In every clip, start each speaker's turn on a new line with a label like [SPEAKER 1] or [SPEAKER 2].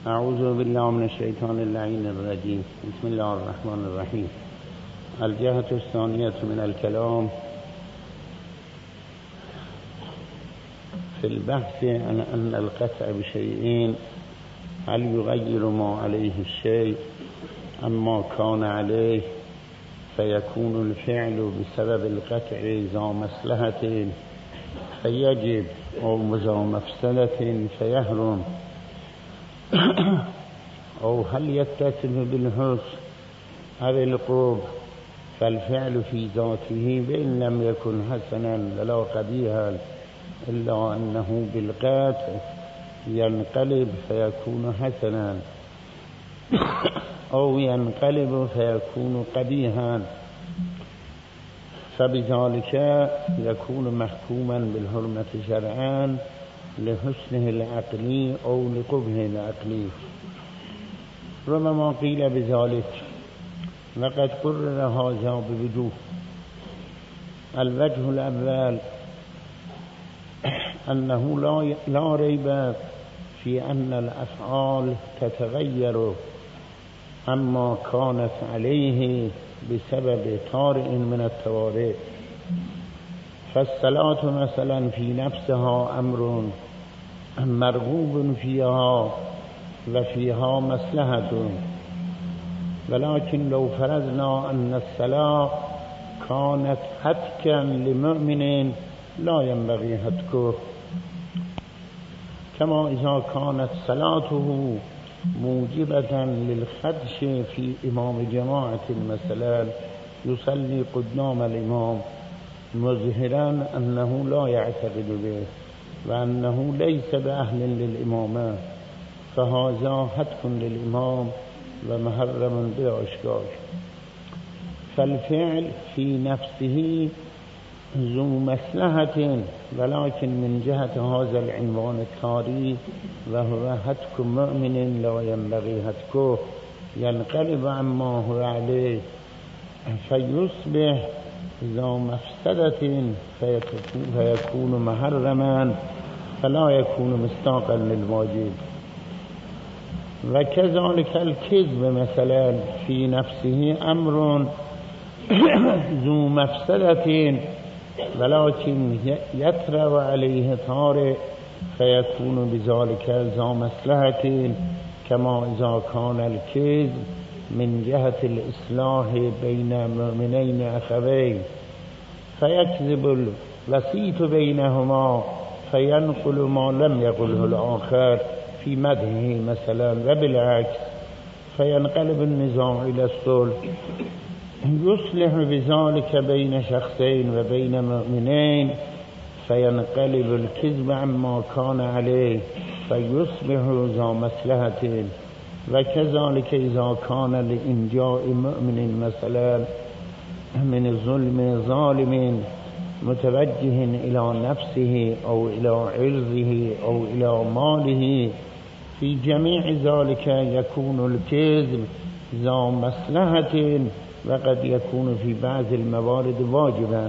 [SPEAKER 1] اعوذ بالله من الشیطان اللعین الرجیم. بسم الله الرحمن الرحیم. الجهة الثانية من الكلام في البحث عن أن القطع بشيئين هل يغير ما عليه الشيء أما كان عليه فيكون الفعل بسبب القطع ذا مصلحة فيجب أو ذا مفسدة فيحرم، أو هل يتصف بالحسن أو القرب فالفعل في ذاته بإن لم يكن حسنا ولا قبيحا إلا أنه بالقطع ينقلب فيكون حسنا أو ينقلب فيكون قبيحا، فبذلك يكون محكوما بالحرمة شرعا لحسنه العقلي أو لقبحه العقلي. ربما قيل بذلك وقد قرر هذا بوجوه. الوجه الأول أنه لا ريب في أن الأفعال تتغير أما كانت عليه بسبب طارئ من الطوارئ، فالصلاة مثلا في نفسها أمر مرغوب فيها وفيها مصلحة، ولكن لو فرضنا أن الصلاة كانت هتكا لمؤمن لا ينبغي هتكه، كما إذا كانت صلاته موجبة للخدش في إمام جماعة مثلا يصلي قدام الإمام مظهرا أنه لا يعتقد به وأنه ليس بأهل للإمامة، فهذا هتك للإمام ومحرم بأشكال. فالفعل في نفسه ذو مصلحة، ولكن من جهة هذا العنوان التاري وهو هتك مؤمن لا ينبغي هتكه ينقلب عما هو عليه فيصبح ذا مفسدة فيكون محرما فلا يكون مصداقا للواجب. وكذلك الكذب مثلا في نفسه أمر ذو مفسدة ولكن يترى عليه طارئ فيكون بذلك ذا مصلحة، كما إذا كان الكذب من جهة الإصلاح بين مؤمنين أخوين فيكذب الوسيط بينهما فينقل ما لم يقله الآخر في مدحه مثلا، وبالعكس فينقلب النزاع إلى الصلح. يصلح بذلك بين شخصين وبين مؤمنين فينقلب الكذب عما كان عليه فيصبح ذا مصلحة. وكذلك إذا كان لإنجاء مؤمن مثلا من ظلم ظالم متوجه إلى نفسه أو إلى عرضه أو إلى ماله، في جميع ذلك يكون الكذب ذا مصلحة وقد يكون في بعض الموارد واجبا.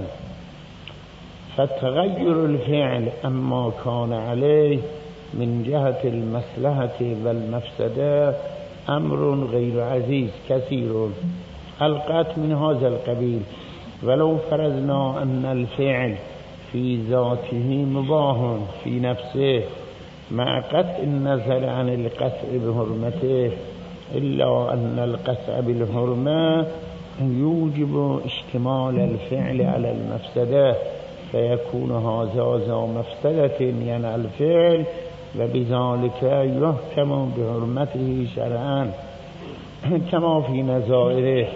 [SPEAKER 1] فتغير الفعل أما كان عليه من جهة المصلحة والمفسدة أمر غير عزيز كثير حلقات من هذا القبيل. ولو فرضنا أن الفعل في ذاته مباح في نفسه مع قطع النظر عن القطع بحرمته، إلا أن القطع بالحرمة يوجب اشتمال الفعل على المفسدة فيكون هذا ذا مفسدة يعني الفعل، وبذلك يحكم بحرمته شرعا كما في نظائره.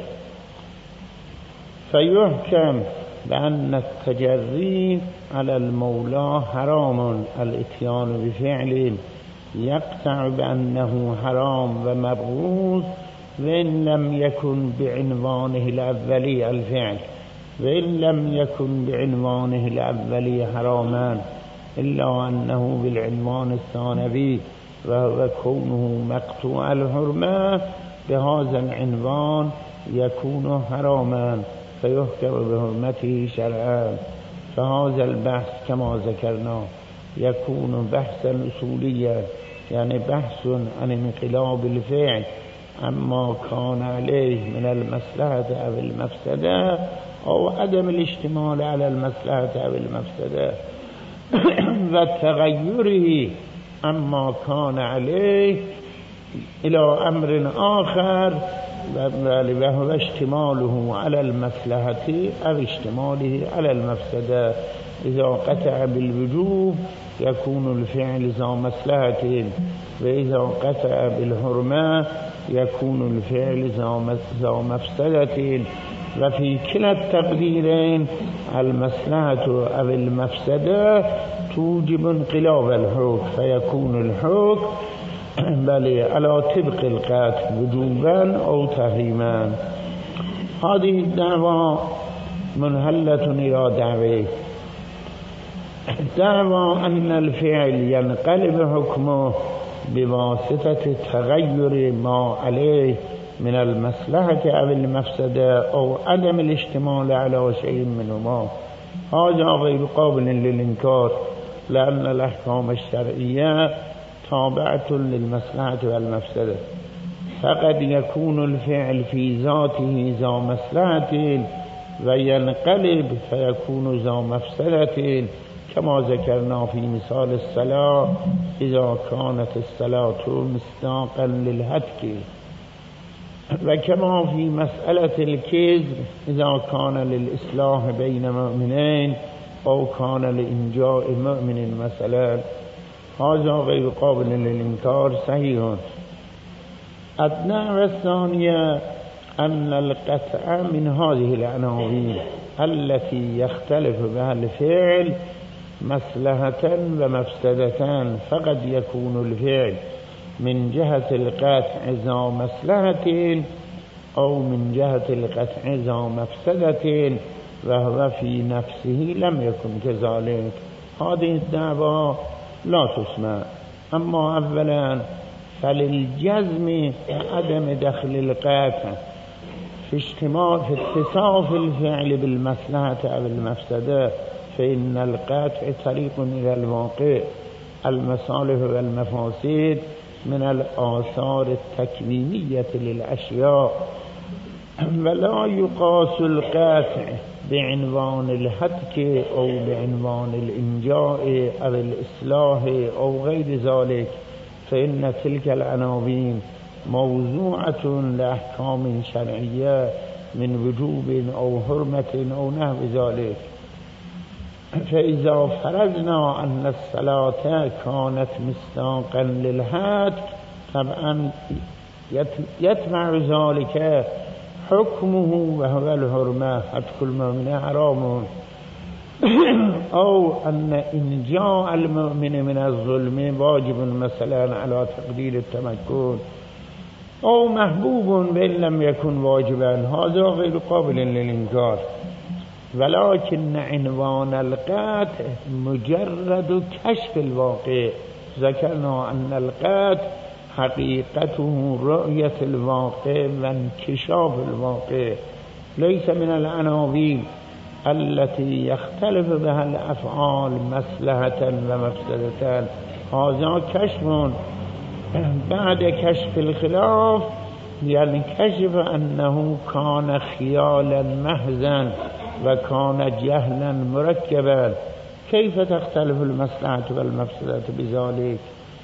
[SPEAKER 1] فيحكم بأن التجري على المولى حرام الاتيان بفعل يقطع بأنه حرام ومبغوض وإن لم يكن بعنوانه الأولي الفعل، وإن لم يكن بعنوانه الأولي حراما إلا أنه بالعنوان الثانوي وهو كونه مقطوع الحرمة بهذا العنوان يكون حراما فيحكم بحرمته شرعا. فهذا البحث كما ذكرنا يكون بحثا أصوليا يعني بحث عن انقلاب الفعل أما كان عليه من المصلحة أو المفسدة أو عدم الاشتمال على المصلحة أو المفسدة وتغيره أما كان عليه إلى أمر آخر وهو اشتماله على المصلحة أو اشتماله على المفسدة. إذا قطع بالوجوب يكون الفعل ذا مصلحة، وإذا قطع بالحرمة يكون الفعل ذا مفسدة، وفي كلا التقديرين المصلحة أو المفسدة توجب انقلاب الحكم، فيكون الحكم بل على طبق القطع وجوبا أو تحريما. هذه الدعوة منهلة إلى دعوة أن الفعل ينقلب حكمه بواسطة تغير ما عليه من المصلحة أو المفسدة أو عدم الاشتمال على شيء منهما. هذا غير قابل للإنكار، لأن الأحكام الشرعية تابعة للمصلحة والمفسدة، فقد يكون الفعل في ذاته ذا مصلحة وينقلب فيكون ذا مفسدة، كما ذكرنا في مثال الصلاة إذا كانت الصلاة مصداقا للهتك، وكما في مسألة الكذب إذا كان للإصلاح بين مؤمنين أو كان لإنجاء مؤمن مثلا. هذا غير قابل للإنكار صحيح. الدعوة الثانية أن القطع من هذه العناوين التي يختلف بها الفعل مصلحة ومفسدة، فقد يكون الفعل من جهة القطع ذا مصلحة أو من جهة القطع ذا مفسدة وهو في نفسه لم يكن كذلك. هذه الدعوة لا تسمع. أما أولا فللجزم عدم دخل القطع في اتصاف الفعل بالمصلحة أو المفسدة، فإن القطع طريق إلى الواقع. المصالح والمفاسد من الآثار التكوينية للأشياء، ولا يقاس القطع بعنوان الهتك أو بعنوان الإنجاء أو الإصلاح أو غير ذلك، فإن تلك العناوين موضوعة لأحكام شرعية من وجوب أو حرمة أو نحو ذلك. فإذا فرضنا أن الصلاة كانت مصداقا للهتك طبعا يتبع ذلك حكمه وهو الحرمة، هتك المؤمن حرام، أو أن إنجاء المؤمن من الظلم واجب مثلا على تقدير التمكن، أو محبوب وإن لم يكن واجبا. هذا غير قابل للإنكار. ولكن عنوان القطع مجرد كشف الواقع. ذكرنا أن القطع حقيقته رؤية الواقع وانكشاف الواقع، ليس من العناوين التي يختلف بها الأفعال مصلحة ومفسدة. هذا كشف. بعد كشف الخلاف ينكشف أنه كان خيالا محضا وكان جهلا مركبا. كيف تختلف المصلحة والمفسدة بذلك؟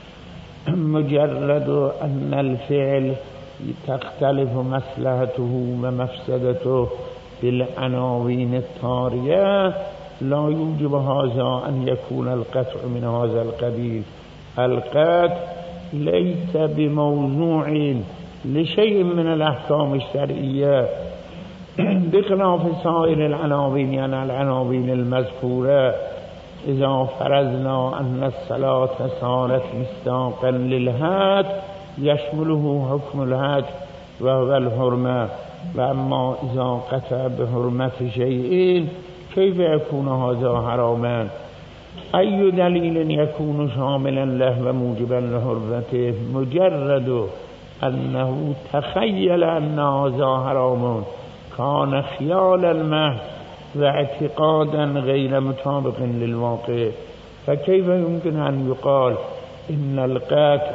[SPEAKER 1] مجرد أن الفعل تختلف مصلحته ومفسدته بالعناوين الطارية لا يوجب هذا أن يكون القطع من هذا القبيل. القطع ليس بموضوع لشيء من الأحكام الشرعية بخلاف سائر العناوين، يعني العناوين المذكورة. إذا فرضنا أن الصلاة صارت مصداقا للهات يشمله حكم الهات وهو الحرمة، وأما إذا قطع بحرمة شيء كيف يكون هذا حراما؟ أي دليل يكون شاملا له وموجبا لحرمته؟ مجرد أنه تخيل أن هذا حرام كان خيالا محض واعتقادا غير مطابق للواقع. فكيف يمكن أن يقال إن القتل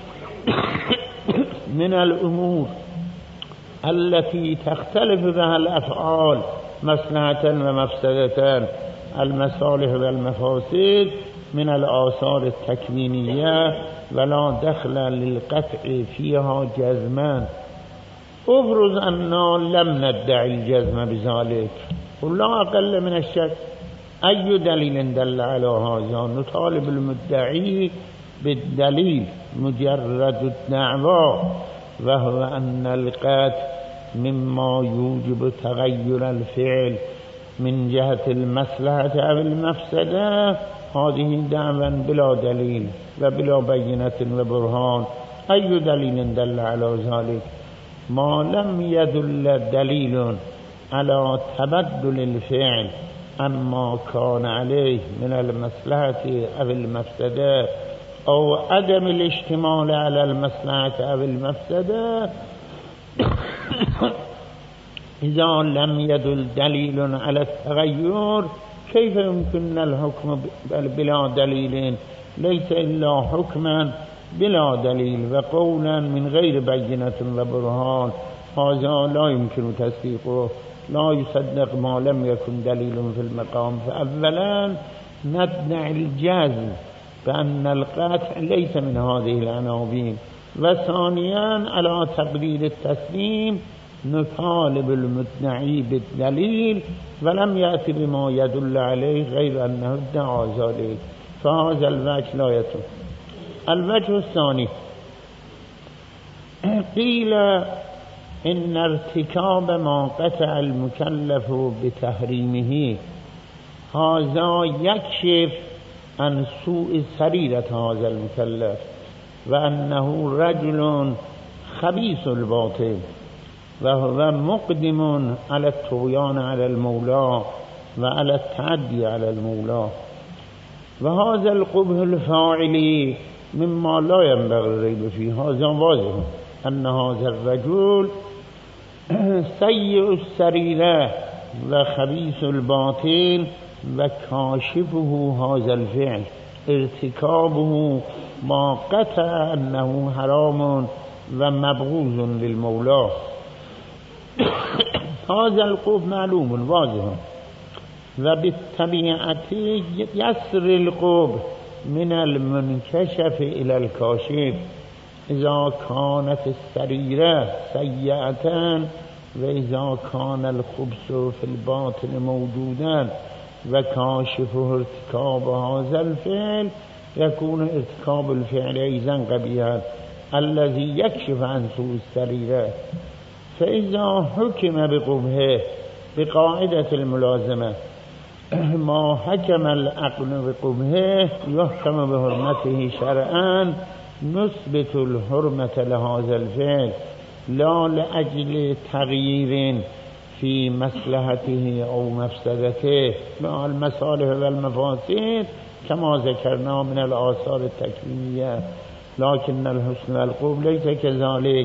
[SPEAKER 1] من الأمور التي تختلف بها الأفعال مصلحة ومفسدة، المصالح والمفاسد من الآثار التكوينية ولا دخل للقطع فيها جزما. افرض أننا لم ندعي الجزم بذلك ولا أقل من الشك، أي دليل دل على هذا؟ نطالب المدعي بالدليل مجرد الدعوى، وهو أن القتل مما يوجب تغير الفعل من جهة المصلحة أو المفسدة. هذه دعوى بلا دليل وبلا بينة وبرهان. أي دليل دل على ذلك؟ ما لم يدل دليل على تبدل الفعل عما كان عليه من المصلحة أو المفسدة أو عدم الاشتمال على المصلحة أو المفسدة. إذا لم يدل دليل على التغير كيف يمكن الحكم بلا دليل؟ ليس إلا حكما بلا دليل وقولا من غير بينة وبرهان. هذا لا يمكن تصديقه، لا يصدق ما لم يكن دليل في المقام. فأولا ندعي الجزم بأن القطع ليس من هذه العناوين، وثانيا على تقدير التسليم نطالب المدعي بالدليل ولم يأتي بما يدل عليه غير أنه ادعى ذلك، فهذا الوجه لا يتم. الوجه الثاني، قيل إن ارتكاب ما قطع المكلف بتحريمه هذا يكشف عن سوء سريرة هذا المكلف، وأنه رجل خبيث الباطن، وهو مقدم على الطغيان على المولى وعلى التعدي على المولى. وهذا القبح الفاعل مما لا ينبغي الريب فيه. هذا واضح أن هذا الرجل سيء السريرة وخبيث الباطن، وكاشفه هذا الفعل ارتكابه ما قطع أنه حرام ومبغوض للمولى. هذا القبح معلوم واضح، وبالطبيعة يسر القبح من المنكشف إلى الكاشف. إذا كانت السريرة سيئة وإذا كان الخبث في الباطن موجودا وكاشفه ارتكاب هذا الفعل، يكون ارتكاب الفعل أيضا قبيحا الذي يكشف عن سوء السريرة. فإذا حكم بقبحه بقاعدة الملازمة ما حكم العقل بقبحه يحكم بحرمته شرعا، نثبت الحرمة لهذا الفعل لا لأجل تغيير في مصلحته أو مفسدته مع المصالح والمفاسد كما ذكرنا من الآثار التكوينية، لكن الحسن والقبح ليس كذلك.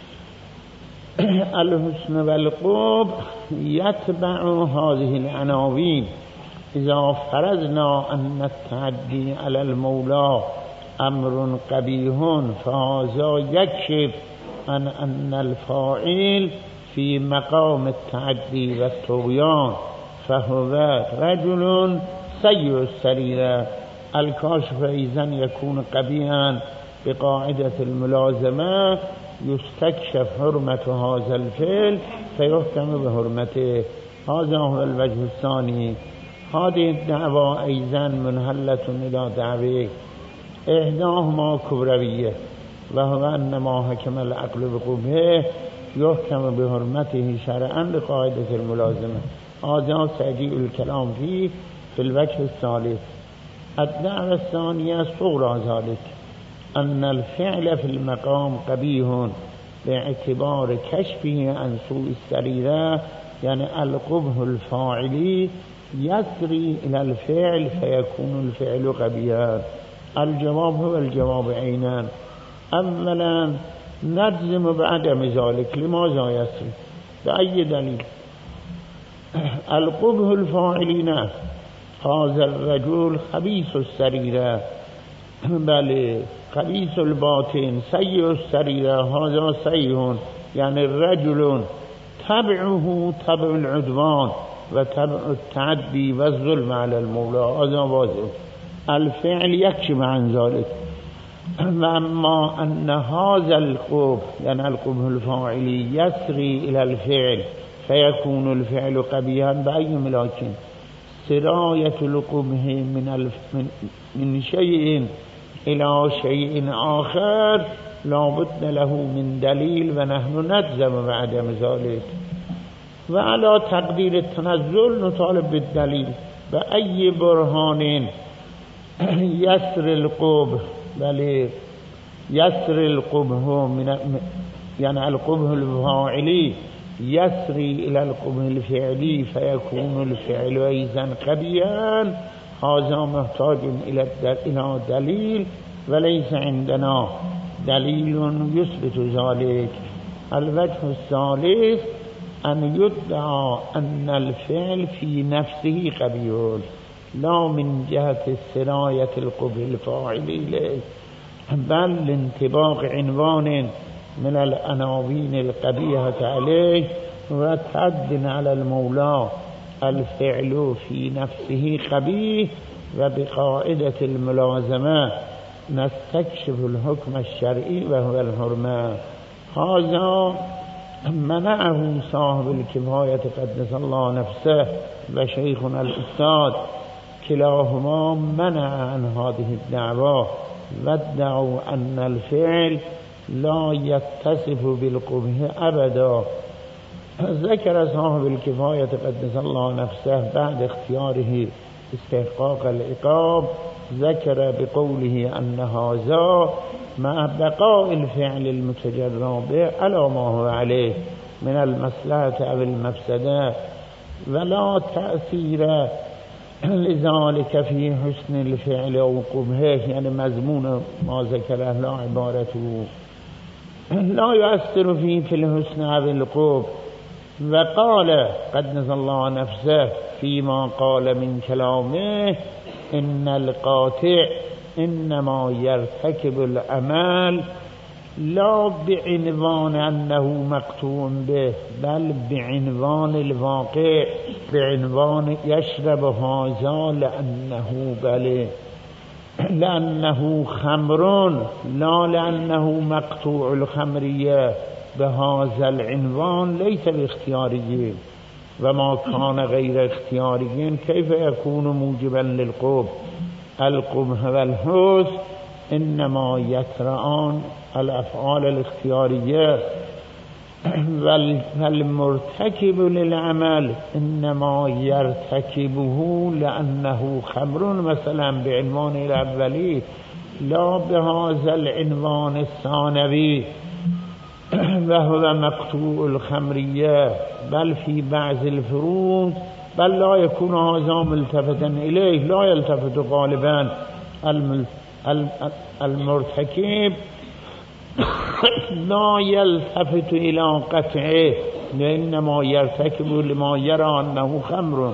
[SPEAKER 1] الحسن والقبح يتبع هذه العناوين. إذا فرضنا أن التعدي على المولى أمر قبيح فهذا يكشف عن أن الفاعل في مقام التعدي والطغيان فهو رجل سيء السريرة. الكاشف إذن يكون قبيحا بقاعدة الملازمة، يستكشف حرمة هذا الفعل فيحكم بحرمته. هذا هو الوجه الثاني. هذه الدعوة أيضا منهلة إلى دعوة، إحداهما كبروية، وهو أن ما حكم العقل بقبحه يحكم بحرمته شرعا لقاعدة الملازمة. هذا سيجيء الكلام فيه في الوجه الثالث. الدعوة الثانية صغرى ذلك، أن الفعل في المقام قبيح باعتبار كشفه عن سوء السريرة، يعني القبح الفاعلي يسري إلى الفعل فيكون الفعل قبيحا. الجواب هو الجواب عينان. أولا نجزم بعدم ذلك. لماذا يسري؟ بأي دليل؟ القبح الفاعلين هذا الرجل خبيث السريرة، بله خبیث الباطن سیء السریره هذا سیء، یعنی رجل تبعه تبع العدوان و تبع التعدی و الظلم علی المولى، هذا واضح. الفعل يكشف عن ذلك. واما ان هذا القبح، يعني القبح الفاعلي يسري الى الفعل فيكون الفعل قبيحا بأي ملاك، سراية القبح من شيء الى شيء آخر لا بد له من دليل ونحن نجزم بعدم ذلك. وعلى تقدير التنزل نطالب بالدليل. بأي برهان يسر القبح، بل يسر القبح يعني القبح الفاعلي يسري إلى القبح الفعلي فيكون الفعل أيضا قبيحا، هذا محتاج إلى دليل وليس عندنا دليل يثبت ذلك. الوجه الثالث أن يدعى أن الفعل في نفسه قبيح لا من جهة السراية القبح الفاعلي إليه، بل لانطباق عنوان من العناوين القبيحة عليه وتعد على المولى الفعل في نفسه قبيح. وبقاعدة الملازمة نستكشف الحكم الشرعي وهو الحرمة. هذا منعه صاحب الكفاية قدس الله نفسه وشيخنا الأستاذ، كلاهما منع عن هذه الدعوة وادعوا أن الفعل لا يتصف بالقبح أبدا. ذكر صاحب الكفاية قدس الله نفسه بعد اختياره استحقاق العقاب، ذكر بقوله أن هذا مع بقاء الفعل المتجرى به على ما هو عليه من المصلحة أو المفسدة، ولا تأثير لذلك في حسن الفعل أو قبحه، يعني مضمون ما ذكره لا عبارته لا يؤثر فيه في الحسن أو القبح. وقال قدس الله نفسه فيما قال من كلامه إن القاطع إنما يرتكب العمل لا بعنوان أنه مقطوع به، بل بعنوان الواقع، بعنوان يشرب هذا لأنه خمر لا لأنه مقطوع الخمرية. بهذا العنوان ليس باختياري، وما كان غير اختياري كيف يكون موجبا للقبح؟ القبح والحسن إنما يترعان الأفعال الاختيارية، والمرتكب للعمل إنما يرتكبه لأنه خمر مثلا بعنوان الأولي، لا بهذا العنوان الثانوي وهو مقطوع الخمرية، بل في بعض الفروض بل لا يكون هذا ملتفتا إليه، لا يلتفت غالبا المرتكب لا يلتفت إلى قطعه، إنما يرتكب لما يرى أنه خمر.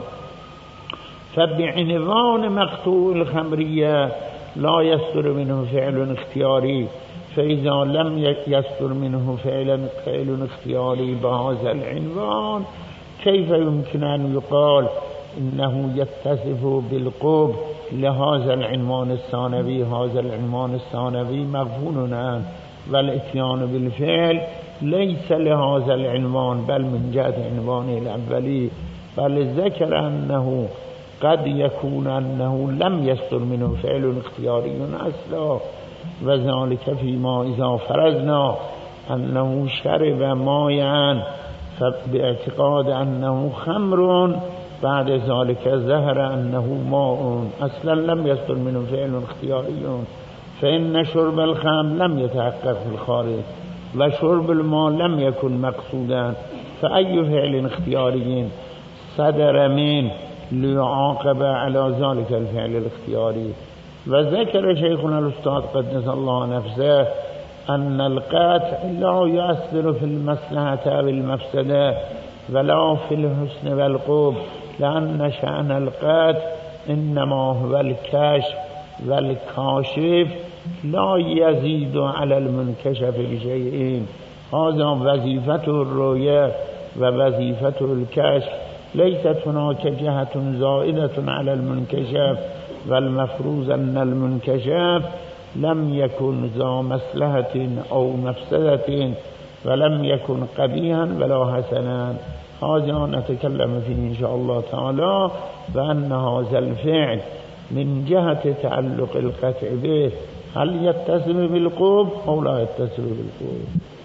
[SPEAKER 1] فبعنوان مقطوع الخمرية لا يصدر منه فعل اختياري، فإذا لم يصدر منه فعل اختياري بهذا العنوان كيف يمكن أن يقال إنه يتصف بالقبح لهذا العنوان الثانوي؟ هذا العنوان الثانوي مغفول عنه، والإتيان بالفعل ليس لهذا العنوان بل من جهة عنوانه الأولي. بل ذكر أنه قد يكون أنه لم يصدر منه فعل اختياري أصلا، وذلك فيما إذا فرضنا أنه شرب ماء فباعتقاد أنه خمر بعد ذلك ظهر أنه ماء أصلا لم يصدر منه فعل اختياري، فإن شرب الخمر لم يتحقق في الخارج وشرب الماء لم يكن مقصودا، فأي فعل اختياري صدر منه ليعاقب على ذلك الفعل الاختياري؟ وذكر شيخنا الأستاذ قدس الله نفسه أن القطع لا يؤثر في المصلحة أو المفسدة ولا في الحسن والقبح، لأن شأن القطع إنما هو الكشف والكاشف لا يزيد على المنكشف بشيء. هذا وظيفة الرؤية ووظيفة الكشف، ليست هناك جهة زائدة على المنكشف، والمفروض أن المنكشف لم يكن ذا مصلحة أو مفسدة، ولم يكن قبيحا ولا حسنا. هذا نتكلم فيه إن شاء الله تعالى، وأن هذا الفعل من جهة تعلق القطع به هل يتصل بالقرب أو لا يتصل بالقرب.